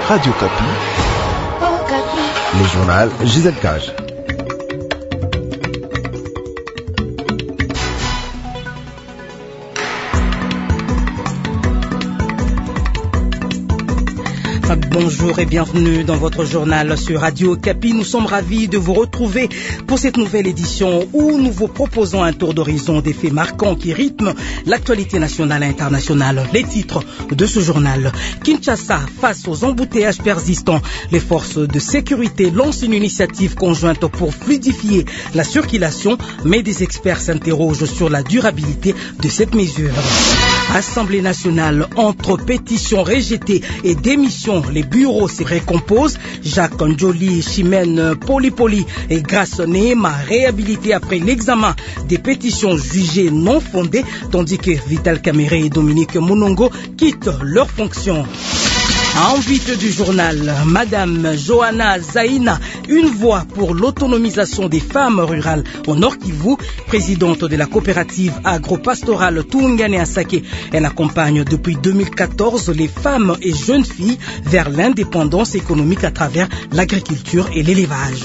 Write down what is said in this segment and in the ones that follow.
Radio Kapi. Le journal Gisèle Cage. Bonjour et bienvenue dans votre journal sur Radio Kapi. Nous sommes ravis de vous retrouver pour cette nouvelle édition où nous vous proposons un tour d'horizon des faits marquants qui rythment l'actualité nationale et internationale. Les titres de ce journal. Kinshasa, face aux embouteillages persistants, les forces de sécurité lancent une initiative conjointe pour fluidifier la circulation, mais des experts s'interrogent sur la durabilité de cette mesure. Assemblée nationale, entre pétitions rejetées et démissions, les bureaux se récomposent. Jacques Ndjoli, Chimène Polipoli et Grace Nehema réhabilités après l'examen des pétitions jugées non fondées, tandis que Vital Kamerhe et Dominique Monongo quittent leurs fonctions. En vite du journal, Madame Johanna Zaina, une voix pour l'autonomisation des femmes rurales au Nord Kivu, présidente de la coopérative agro-pastorale Tungane Asake. Elle accompagne depuis 2014 les femmes et jeunes filles vers l'indépendance économique à travers l'agriculture et l'élevage.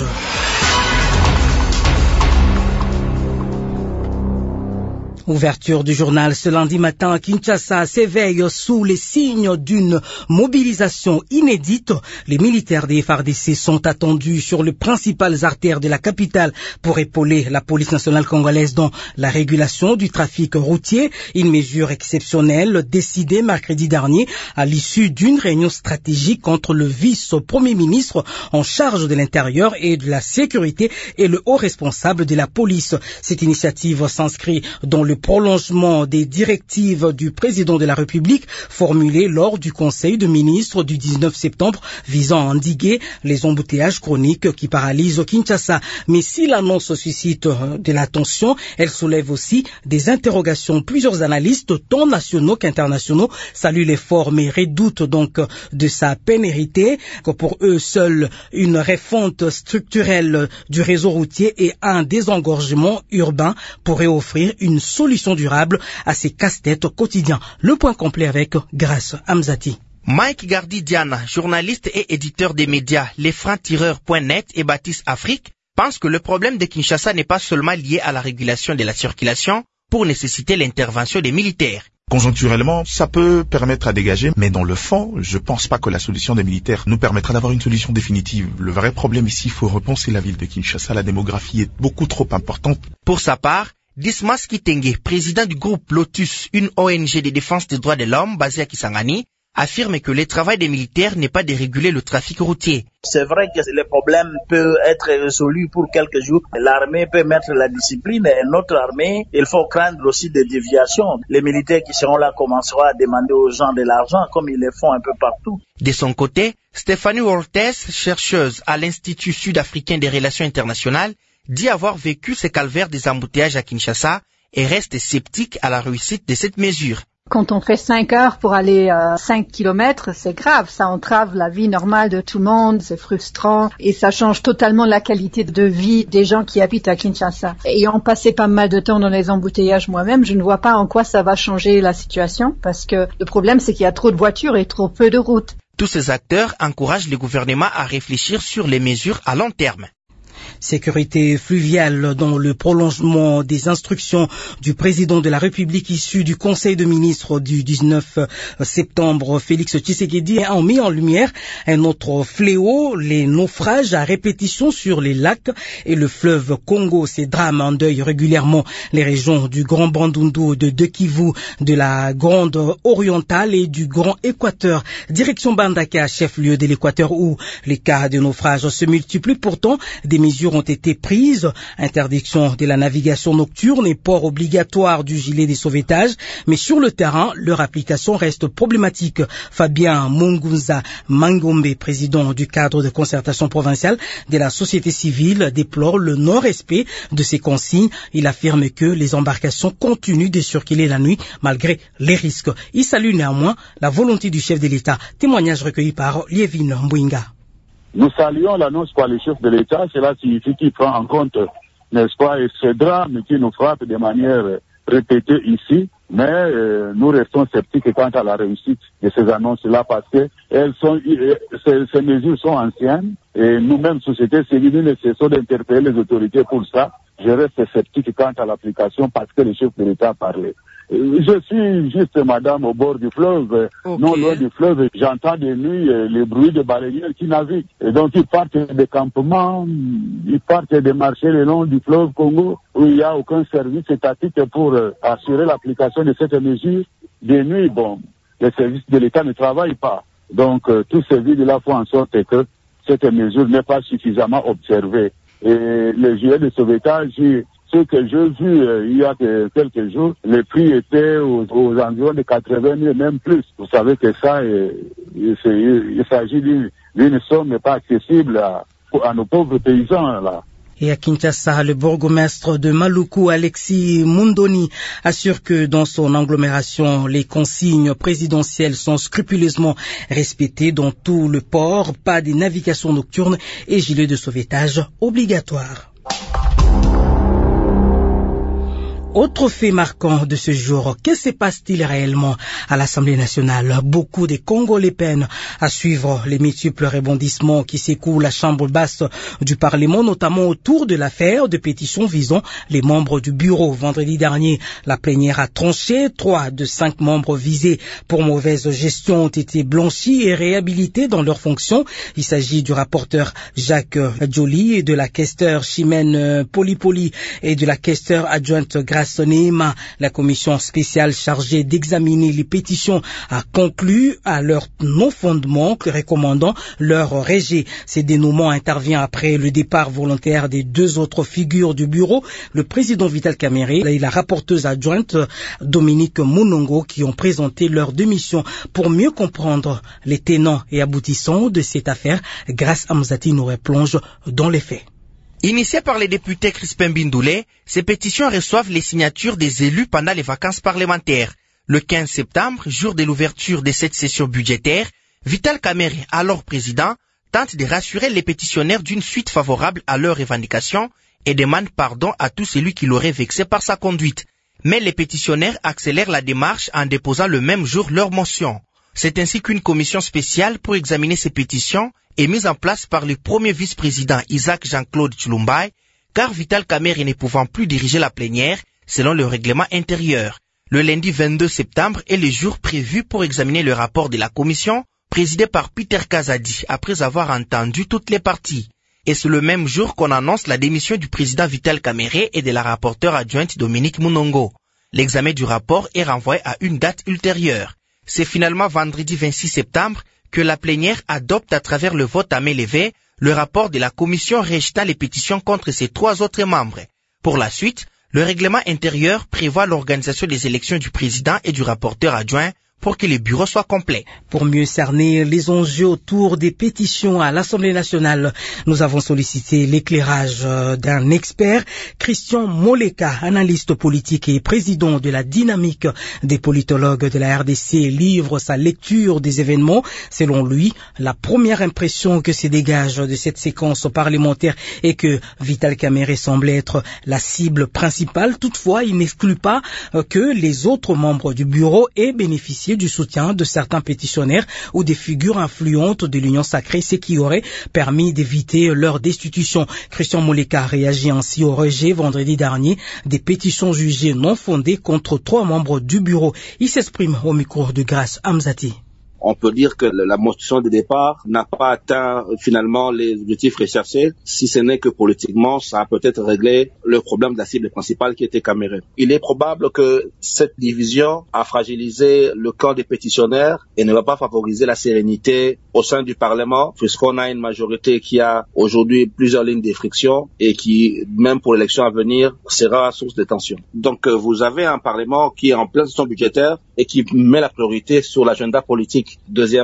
Ouverture du journal ce lundi matin, Kinshasa s'éveille sous les signes d'une mobilisation inédite. Les militaires des FARDC sont attendus sur les principales artères de la capitale pour épauler la police nationale congolaise dans la régulation du trafic routier. Une mesure exceptionnelle décidée mercredi dernier à l'issue d'une réunion stratégique entre le vice-premier ministre en charge de l'intérieur et de la sécurité et le haut responsable de la police. Cette initiative s'inscrit dans le prolongement des directives du président de la République formulées lors du Conseil de ministres du 19 septembre visant à endiguer les embouteillages chroniques qui paralysent Kinshasa. Mais si l'annonce suscite de l'attention, elle soulève aussi des interrogations. Plusieurs analystes, tant nationaux qu'internationaux, saluent l'effort mais redoutent donc de sa pénérité. Pour eux, seule une refonte structurelle du réseau routier et un désengorgement urbain pourraient offrir une solution durable à ces casse-têtes quotidiens. Le point complet avec Grace Amzati. Mike Gardi-Diana, journaliste et éditeur des médias lesfrancs-tireurs.net et Baptiste Afrique, pense que le problème de Kinshasa n'est pas seulement lié à la régulation de la circulation pour nécessiter l'intervention des militaires. Conjoncturellement, ça peut permettre à dégager, mais dans le fond, je pense pas que la solution des militaires nous permettra d'avoir une solution définitive. Le vrai problème ici, il faut repenser la ville de Kinshasa. La démographie est beaucoup trop importante. Pour sa part, Dismas Kitenge, président du groupe Lotus, une ONG de défense des droits de l'homme basée à Kisangani, affirme que le travail des militaires n'est pas de réguler le trafic routier. C'est vrai que le problème peut être résolu pour quelques jours. L'armée peut mettre la discipline et notre armée, il faut craindre aussi des déviations. Les militaires qui seront là commenceront à demander aux gens de l'argent comme ils le font un peu partout. De son côté, Stéphanie Ortez, chercheuse à l'Institut sud-africain des relations internationales, dit avoir vécu ce calvaire des embouteillages à Kinshasa et reste sceptique à la réussite de cette mesure. Quand on fait 5 heures pour aller 5 kilomètres, c'est grave. Ça entrave la vie normale de tout le monde, c'est frustrant et ça change totalement la qualité de vie des gens qui habitent à Kinshasa. Ayant passé pas mal de temps dans les embouteillages moi-même, je ne vois pas en quoi ça va changer la situation parce que le problème c'est qu'il y a trop de voitures et trop peu de routes. Tous ces acteurs encouragent le gouvernement à réfléchir sur les mesures à long terme. Sécurité fluviale dans le prolongement des instructions du président de la République issu du Conseil de ministres du 19 septembre. Félix Tshisekedi a mis en lumière un autre fléau, les naufrages à répétition sur les lacs et le fleuve Congo. Ces drames endeuillent régulièrement les régions du Grand Bandundu, de Kivu, de la Grande Orientale et du Grand Équateur. Direction Bandaka, chef-lieu de l'Équateur où les cas de naufrage se multiplient. Pourtant, des mesures ont été prises, interdiction de la navigation nocturne et port obligatoire du gilet de sauvetage, mais sur le terrain, leur application reste problématique. Fabien Mungunza Mangombe, président du cadre de concertation provinciale de la société civile, déplore le non-respect de ces consignes. Il affirme que les embarcations continuent de circuler la nuit malgré les risques. Il salue néanmoins la volonté du chef de l'État. Témoignage recueilli par Lievin Mbouinga. Nous saluons l'annonce par le chef de l'État. Cela signifie qu'il prend en compte, n'est-ce pas, ce drame qui nous frappe de manière répétée ici. Mais nous restons sceptiques quant à la réussite de ces annonces-là parce que ces mesures sont anciennes et nous-mêmes, société civile, nous ne cessons d'interpeller les autorités pour ça. Je reste sceptique quant à l'application parce que le chef de l'État a parlé. Je suis juste, madame, au bord du fleuve, non loin du fleuve. J'entends de nuit les bruits de baleiniers qui naviguent. Et donc, ils partent des campements, ils partent des marchés le long du fleuve Congo, où il n'y a aucun service étatique pour assurer l'application de cette mesure. De nuit, bon, les services de l'État ne travaillent pas. Donc, tous ces vides-là font en sorte que cette mesure n'est pas suffisamment observée. Et les gilets de sauvetage, ce que j'ai vu il y a quelques jours, le prix était aux environs de 80 000, même plus. Vous savez que ça, il s'agit d'une somme pas accessible à nos pauvres paysans, là. Et à Kinshasa, le bourgmestre de Maluku, Alexis Mundoni, assure que dans son agglomération, les consignes présidentielles sont scrupuleusement respectées dans tout le port, pas de navigation nocturne et gilets de sauvetage obligatoires. Autre fait marquant de ce jour, que se passe-t-il réellement à l'Assemblée nationale? Beaucoup de Congolais peinent à suivre les multiples rebondissements qui secouent la chambre basse du Parlement, notamment autour de l'affaire de pétition visant les membres du bureau. Vendredi dernier, la plénière a tranché. 3 de 5 membres visés pour mauvaise gestion ont été blanchis et réhabilités dans leurs fonctions. Il s'agit du rapporteur Jacques Joly et de la questeure Chimène Polipoli et de la questeure adjointe Grace Sonema. La commission spéciale chargée d'examiner les pétitions a conclu à leur non-fondement, recommandant leur rejet. Ce dénouement intervient après le départ volontaire des 2 autres figures du bureau, le président Vital Kamerhe et la rapporteuse adjointe Dominique Munongo, qui ont présenté leur démission. Pour mieux comprendre les tenants et aboutissants de cette affaire, Grace Amzati nous replonge dans les faits. Initiées par les députés Crispin Bindoulé, ces pétitions reçoivent les signatures des élus pendant les vacances parlementaires. Le 15 septembre, jour de l'ouverture de cette session budgétaire, Vital Kamerhe, alors président, tente de rassurer les pétitionnaires d'une suite favorable à leurs revendications et demande pardon à tous celui qui l'aurait vexé par sa conduite. Mais les pétitionnaires accélèrent la démarche en déposant le même jour leur motion. C'est ainsi qu'une commission spéciale pour examiner ces pétitions est mise en place par le premier vice-président Isaac Jean-Claude Tshilombaye, car Vital Kamerhe ne pouvant plus diriger la plénière selon le règlement intérieur. Le lundi 22 septembre est le jour prévu pour examiner le rapport de la commission, présidée par Peter Kazadi, après avoir entendu toutes les parties. Et c'est le même jour qu'on annonce la démission du président Vital Kamerhe et de la rapporteure adjointe Dominique Munongo. L'examen du rapport est renvoyé à une date ultérieure. C'est finalement vendredi 26 septembre que la plénière adopte à travers le vote à main levée le rapport de la commission rejetant les pétitions contre ses 3 autres membres. Pour la suite, le règlement intérieur prévoit l'organisation des élections du président et du rapporteur adjoint pour que les bureaux soient complets. Pour mieux cerner les enjeux autour des pétitions à l'Assemblée nationale, nous avons sollicité l'éclairage d'un expert, Christian Moleka, analyste politique et président de la dynamique des politologues de la RDC, livre sa lecture des événements. Selon lui, la première impression que se dégage de cette séquence parlementaire est que Vital Kamerhe semble être la cible principale. Toutefois, il n'exclut pas que les autres membres du bureau aient bénéficié du soutien de certains pétitionnaires ou des figures influentes de l'Union sacrée, ce qui aurait permis d'éviter leur destitution. Christian Moleka réagit ainsi au rejet vendredi dernier des pétitions jugées non fondées contre 3 membres du bureau. Il s'exprime au micro de Grace Amzati. On peut dire que la motion de départ n'a pas atteint finalement les objectifs recherchés, si ce n'est que politiquement, ça a peut-être réglé le problème de la cible principale qui était Kamerhe. Il est probable que cette division a fragilisé le camp des pétitionnaires et ne va pas favoriser la sérénité au sein du Parlement, puisqu'on a une majorité qui a aujourd'hui plusieurs lignes de friction et qui, même pour l'élection à venir, sera source de tension. Donc vous avez un Parlement qui est en pleine session budgétaire et qui met la priorité sur l'agenda politique. Deuxièmement,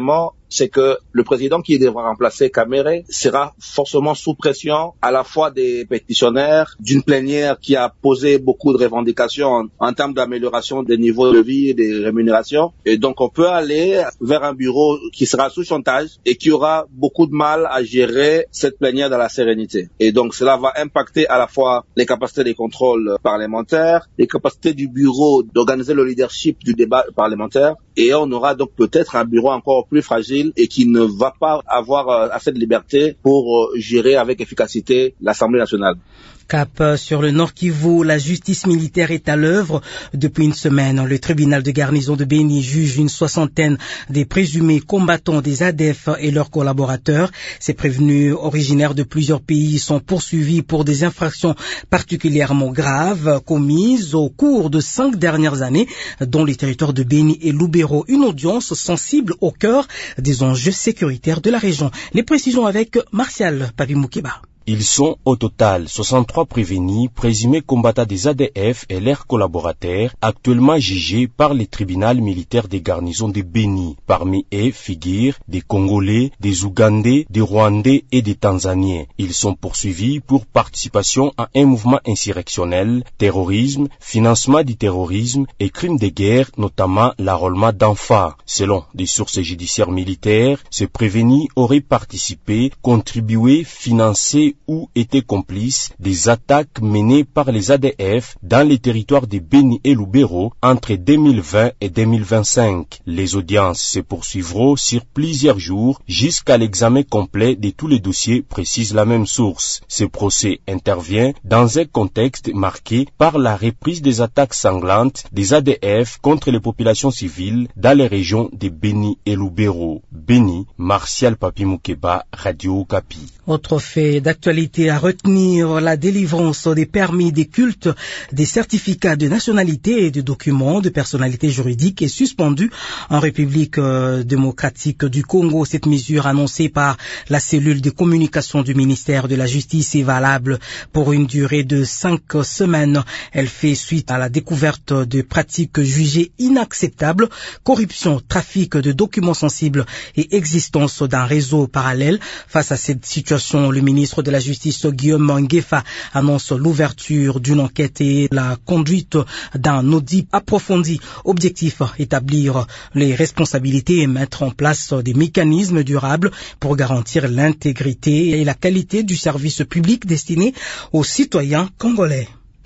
c'est que le président qui devra remplacer Kamere sera forcément sous pression à la fois des pétitionnaires, d'une plénière qui a posé beaucoup de revendications en termes d'amélioration des niveaux de vie et des rémunérations. Et donc on peut aller vers un bureau qui sera sous chantage et qui aura beaucoup de mal à gérer cette plénière dans la sérénité. Et donc cela va impacter à la fois les capacités des contrôles parlementaires, les capacités du bureau d'organiser le leadership du débat parlementaire, et on aura donc peut-être un bureau encore plus fragile et qui ne va pas avoir assez de liberté pour gérer avec efficacité l'Assemblée nationale. Cap sur le Nord Kivu, la justice militaire est à l'œuvre. Depuis une semaine, le tribunal de garnison de Béni juge une soixantaine des présumés combattants des ADF et leurs collaborateurs. Ces prévenus originaires de plusieurs pays sont poursuivis pour des infractions particulièrement graves commises au cours de 5 dernières années dans les territoires de Béni et Lubero. Une audience sensible au cœur des enjeux sécuritaires de la région. Les précisions avec Martial Papi-Moukeba. Ils sont au total 63 prévenus, présumés combattants des ADF et leurs collaborateurs, actuellement jugés par le tribunal militaire des garnisons de Béni. Parmi eux figurent des Congolais, des Ougandais, des Rwandais et des Tanzaniens. Ils sont poursuivis pour participation à un mouvement insurrectionnel, terrorisme, financement du terrorisme et crimes de guerre, notamment l'enrôlement d'enfants. Selon des sources judiciaires militaires, ces prévenus auraient participé, contribué, financé ou étaient complices des attaques menées par les ADF dans les territoires de Béni et Lubero entre 2020 et 2025. Les audiences se poursuivront sur plusieurs jours jusqu'à l'examen complet de tous les dossiers, précise la même source. Ce procès intervient dans un contexte marqué par la reprise des attaques sanglantes des ADF contre les populations civiles dans les régions de Béni et Lubero. Béni, Martial Papi-Moukeba, Radio Okapi. Autre fait d'actualité à retenir, la délivrance des permis des cultes, des certificats de nationalité et de documents de personnalité juridique est suspendue en République démocratique du Congo. Cette mesure annoncée par la cellule de communication du ministère de la Justice est valable pour une durée de 5 semaines. Elle fait suite à la découverte de pratiques jugées inacceptables, corruption, trafic de documents sensibles et existence d'un réseau parallèle. Face à cette situation, le ministre de la Justice, Guillaume Ngefa, annonce l'ouverture d'une enquête et la conduite d'un audit approfondi. Objectif, établir les responsabilités et mettre en place des mécanismes durables pour garantir l'intégrité et la qualité du service public destiné aux citoyens congolais.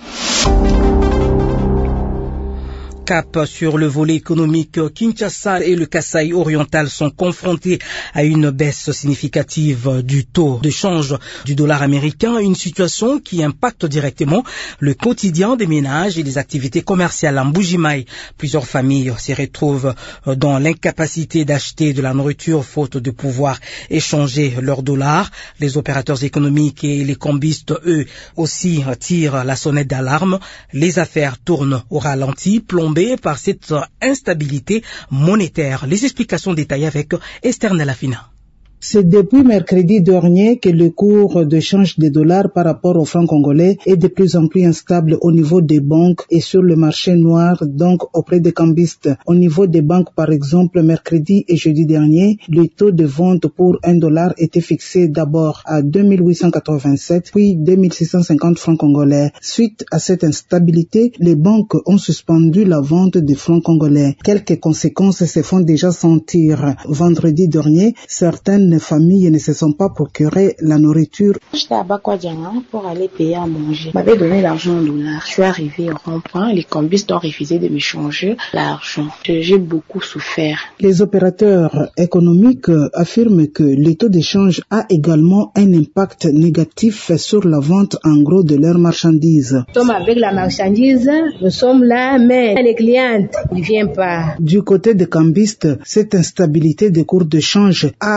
Cap sur le volet économique, Kinshasa et le Kasaï oriental sont confrontés à une baisse significative du taux de change du dollar américain, une situation qui impacte directement le quotidien des ménages et des activités commerciales. En Mbuji-Mayi, plusieurs familles se retrouvent dans l'incapacité d'acheter de la nourriture faute de pouvoir échanger leurs dollars. Les opérateurs économiques et les cambistes, eux, aussi tirent la sonnette d'alarme. Les affaires tournent au ralenti, plombées par cette instabilité monétaire. Les explications détaillées avec Esther Nalafina. C'est depuis mercredi dernier que le cours de change des dollars par rapport au franc congolais est de plus en plus instable au niveau des banques et sur le marché noir, donc auprès des cambistes. Au niveau des banques, par exemple, mercredi et jeudi dernier, le taux de vente pour $1 était fixé d'abord à 2887, puis 2650 francs congolais. Suite à cette instabilité, les banques ont suspendu la vente des francs congolais. Quelques conséquences se font déjà sentir. Vendredi dernier, certaines familles ne se sont pas procuré la nourriture. J'étais à Bakwadianga pour aller payer à manger. Je m'avais donné l'argent en dollars. Je suis arrivé au rond-point. Les cambistes ont refusé de me changer l'argent. J'ai beaucoup souffert. Les opérateurs économiques affirment que le taux d'échange a également un impact négatif sur la vente en gros de leurs marchandises. Nous sommes avec la marchandise, nous sommes là, mais les clients ne viennent pas. Du côté des cambistes, cette instabilité des cours de change a actuellement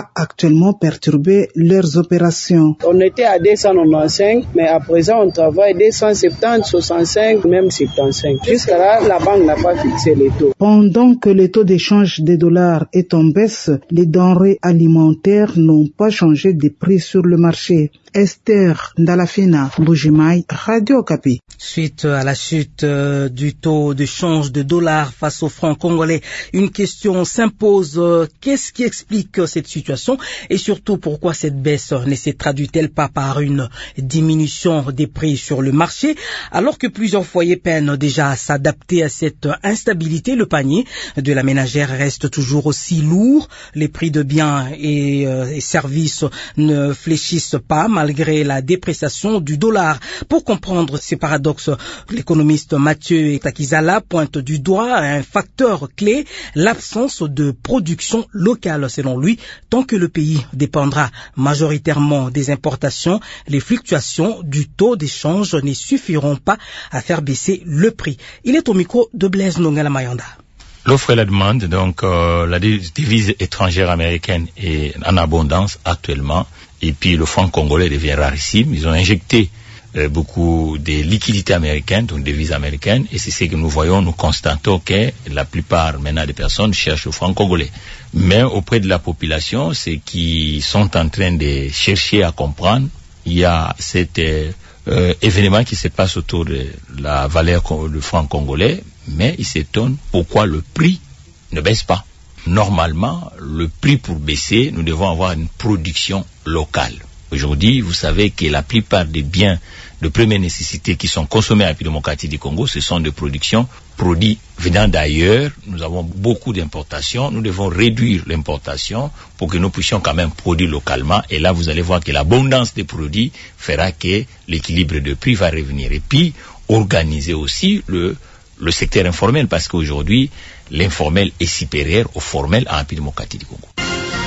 potentiellement perturber leurs opérations. On était à 295, mais à présent on travaille 270, 65, même 75. Jusqu'à là, la banque n'a pas fixé les taux. Pendant que le taux d'échange des dollars est en baisse, les denrées alimentaires n'ont pas changé de prix sur le marché. Esther Ndalafina, Bujimaï, Radio Okapi. Suite à la chute du taux de change de dollars face au franc congolais, une question s'impose. Qu'est-ce qui explique cette situation et surtout pourquoi cette baisse ne se traduit-elle pas par une diminution des prix sur le marché? Alors que plusieurs foyers peinent déjà à s'adapter à cette instabilité, le panier de la ménagère reste toujours aussi lourd. Les prix de biens et services ne fléchissent pas malgré la dépréciation du dollar. Pour comprendre ces paradoxes, l'économiste Mathieu Takizala pointe du doigt un facteur clé, l'absence de production locale. Selon lui, tant que le pays dépendra majoritairement des importations, les fluctuations du taux d'échange ne suffiront pas à faire baisser le prix. Il est au micro de Blaise Nongala Mayanda. L'offre et la demande, donc la devise étrangère américaine est en abondance actuellement, et puis le franc congolais devient rarissime. Ils ont injecté beaucoup de liquidités américaines, donc devises américaines, et c'est ce que nous voyons, nous constatons que la plupart maintenant des personnes cherchent le franc congolais. Mais auprès de la population, ceux qui sont en train de chercher à comprendre, il y a cet événement qui se passe autour de la valeur du franc congolais, mais ils s'étonnent pourquoi le prix ne baisse pas. Normalement, le prix pour baisser, nous devons avoir une production locale. Aujourd'hui, vous savez que la plupart des biens de première nécessité qui sont consommés à la République démocratique du Congo, ce sont des productions produits venant d'ailleurs. Nous avons beaucoup d'importations. Nous devons réduire l'importation pour que nous puissions quand même produire localement. Et là, vous allez voir que l'abondance des produits fera que l'équilibre de prix va revenir. Et puis, organiser aussi le secteur informel, parce qu'aujourd'hui, l'informel est supérieur au formel en République démocratique du Congo.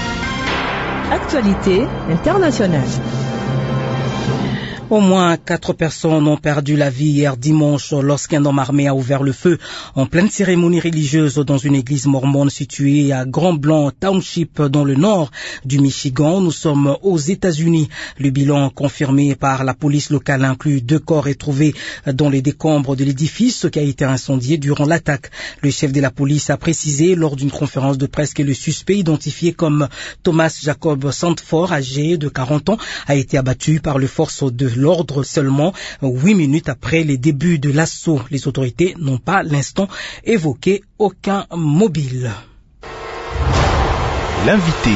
Actualité internationale. Au moins 4 personnes ont perdu la vie hier dimanche lorsqu'un homme armé a ouvert le feu en pleine cérémonie religieuse dans une église mormone située à Grand Blanc Township dans le nord du Michigan. Nous sommes aux États-Unis. Le bilan confirmé par la police locale inclut 2 corps retrouvés dans les décombres de l'édifice qui a été incendié durant l'attaque. Le chef de la police a précisé lors d'une conférence de presse que le suspect identifié comme Thomas Jacob Sandford, âgé de 40 ans, a été abattu par les forces de l'ordre seulement 8 minutes après les débuts de l'assaut. Les autorités n'ont pas l'instant évoqué aucun mobile. L'invité.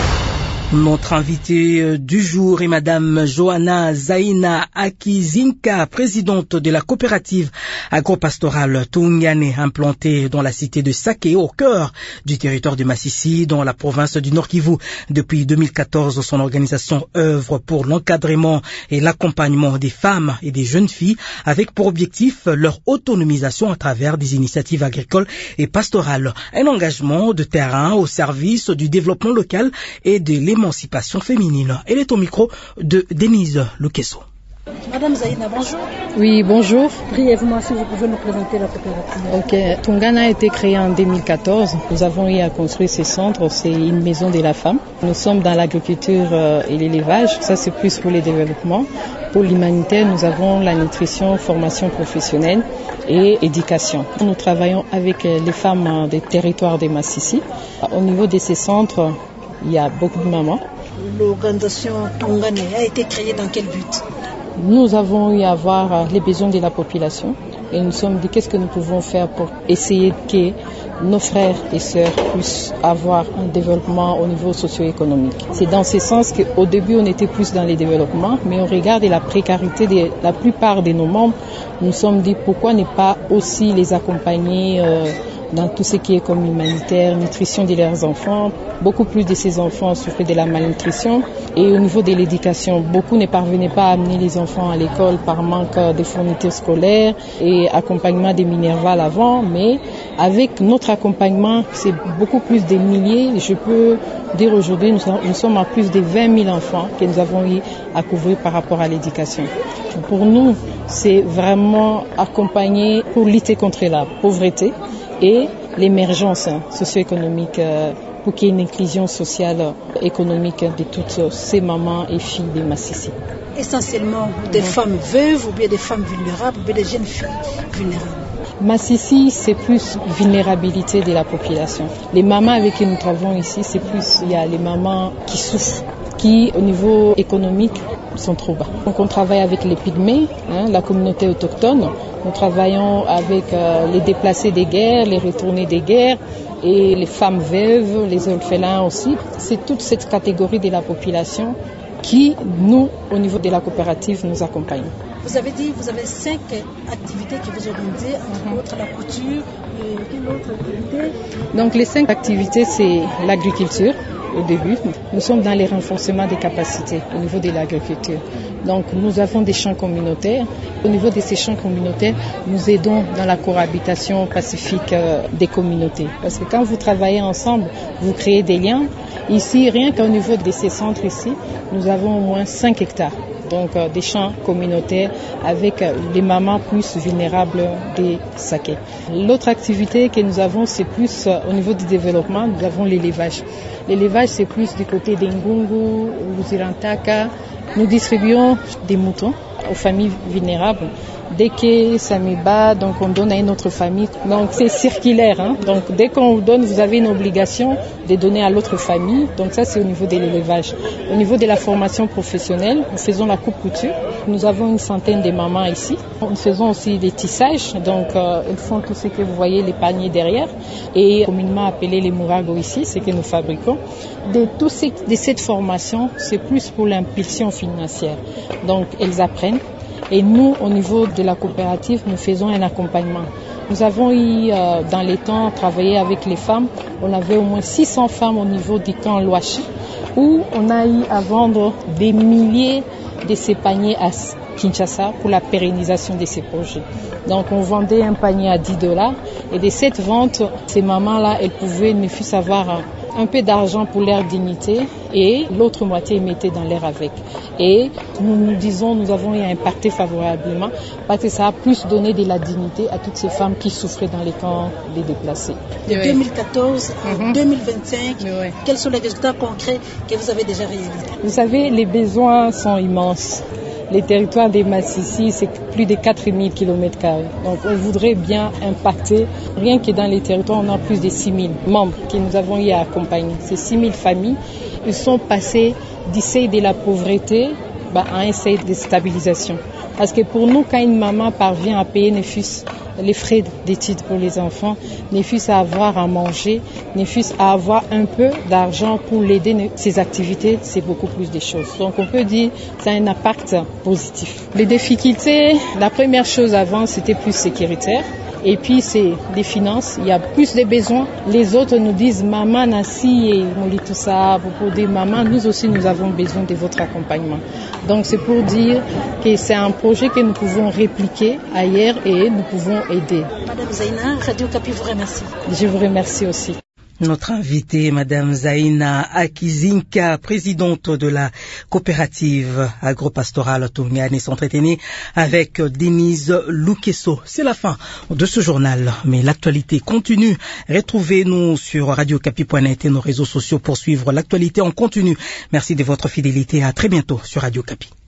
Notre invitée du jour est Madame Johanna Zaina Akizinka, présidente de la coopérative agropastorale Tungane, implantée dans la cité de Saké, au cœur du territoire de Massissi, dans la province du Nord Kivu. Depuis 2014, son organisation œuvre pour l'encadrement et l'accompagnement des femmes et des jeunes filles, avec pour objectif leur autonomisation à travers des initiatives agricoles et pastorales. Un engagement de terrain au service du développement local et de l'émancipation féminine. Elle est au micro de Denise Lukeso. Madame Zaina, bonjour. Oui, bonjour. Brièvement, si vous pouvez nous présenter la coopérative. Ok, Tungane a été créé en 2014. Nous avons eu à construire ces centres. C'est une maison de la femme. Nous sommes dans l'agriculture et l'élevage. Ça, c'est plus pour les développements. Pour l'humanitaire, nous avons la nutrition, formation professionnelle et éducation. Nous travaillons avec les femmes des territoires de Massissi. Au niveau de ces centres, il y a beaucoup de mamans. L'organisation Tungane a été créée dans quel but? Nous avons eu à voir les besoins de la population et nous sommes dit qu'est-ce que nous pouvons faire pour essayer que nos frères et sœurs puissent avoir un développement au niveau socio-économique. C'est dans ce sens qu'au début on était plus dans les développements, mais on regarde la précarité de la plupart de nos membres. Nous sommes dit pourquoi ne pas aussi les accompagner dans tout ce qui est comme humanitaire, nutrition de leurs enfants. Beaucoup plus de ces enfants souffraient de la malnutrition. Et au niveau de l'éducation, beaucoup ne parvenaient pas à amener les enfants à l'école par manque de fournitures scolaires et accompagnement des Minerval avant. Mais avec notre accompagnement, c'est beaucoup plus de milliers. Je peux dire aujourd'hui, nous sommes à plus de 20 000 enfants que nous avons eu à couvrir par rapport à l'éducation. Pour nous, c'est vraiment accompagner pour lutter contre la pauvreté et l'émergence socio-économique pour qu'il y ait une inclusion sociale, économique de toutes ces mamans et filles de Massissi. Essentiellement des femmes veuves ou bien des femmes vulnérables ou bien des jeunes filles vulnérables. Massissi, c'est plus vulnérabilité de la population. Les mamans avec qui nous travaillons ici, c'est plus, il y a les mamans qui souffrent, qui au niveau économique sont trop bas. Donc on travaille avec les pygmées, la communauté autochtone. Nous travaillons avec les déplacés des guerres, les retournés des guerres et les femmes veuves, les orphelins aussi. C'est toute cette catégorie de la population qui, nous, au niveau de la coopérative, nous accompagne. Vous avez dit, vous avez 5 activités que vous organisez, entre autres la couture, et quelle autre activité? Donc les 5 activités, c'est l'agriculture au début. Nous sommes dans les renforcements des capacités au niveau de l'agriculture. Donc nous avons des champs communautaires. Au niveau de ces champs communautaires, nous aidons dans la cohabitation pacifique des communautés. Parce que quand vous travaillez ensemble, vous créez des liens. Ici, rien qu'au niveau de ces centres ici, nous avons au moins 5 hectares. Donc des champs communautaires avec les mamans plus vulnérables des Saké. L'autre activité que nous avons, c'est plus au niveau du développement, nous avons l'élevage. L'élevage, c'est plus du côté d'Ngungu, Zirantaka. Nous distribuons des moutons aux familles vulnérables. Dès que ça me bat, donc on donne à une autre famille. Donc c'est circulaire. Donc dès qu'on vous donne, vous avez une obligation de donner à l'autre famille. Donc ça c'est au niveau de l'élevage. Au niveau de la formation professionnelle, nous faisons la coupe-couture. Nous avons une centaine de mamans ici. Nous faisons aussi des tissages. Donc elles font tout ce que vous voyez, les paniers derrière. Et communément appelé les mourago ici, c'est que nous fabriquons. De cette formation, c'est plus pour l'impulsion financière. Donc elles apprennent. Et nous, au niveau de la coopérative, nous faisons un accompagnement. Nous avons eu, dans les temps, travaillé avec les femmes. On avait au moins 600 femmes au niveau du camp Loachi, où on a eu à vendre des milliers de ces paniers à Kinshasa pour la pérennisation de ces projets. Donc on vendait un panier à $10. Et de cette vente, ces mamans-là, elles pouvaient ne fût avoir un peu d'argent pour leur dignité et l'autre moitié ils mettaient dans l'air avec. Et nous avons impacté favorablement parce que ça a plus donné de la dignité à toutes ces femmes qui souffraient dans les camps des déplacés. De 2014 à 2025, quels sont les résultats concrets que vous avez déjà réalisés? Vous savez, les besoins sont immenses. Les territoires des Massissi, c'est plus de 4000 km². Donc on voudrait bien impacter. Rien que dans les territoires, on a plus de 6000 membres que nous avons eu à accompagner. Ces 6000 familles, ils sont passés du seuil de la pauvreté à un seuil de stabilisation. Parce que pour nous, quand une maman parvient à payer les frais d'études pour les enfants, ne fût-ce à avoir à manger, ne fût-ce à avoir un peu d'argent pour l'aider ses activités, c'est beaucoup plus de choses. Donc on peut dire que ça a un impact positif. Les difficultés, la première chose avant, c'était plus sécuritaire. Et puis c'est des finances, il y a plus de besoins. Les autres nous disent maman nasi et moli tout ça pour des mamans. Nous aussi nous avons besoin de votre accompagnement. Donc c'est pour dire que c'est un projet que nous pouvons répliquer ailleurs et nous pouvons aider. Madame Zaina, Radio Kapi vous remercie. Je vous remercie aussi. Notre invitée, Madame Zaina Akizinka, présidente de la coopérative agropastorale Tourmiane, s'entretenait avec Denise Lukeso. C'est la fin de ce journal, mais l'actualité continue. Retrouvez-nous sur radiocapi.net et nos réseaux sociaux pour suivre l'actualité en continu. Merci de votre fidélité. À très bientôt sur Radio Kapi.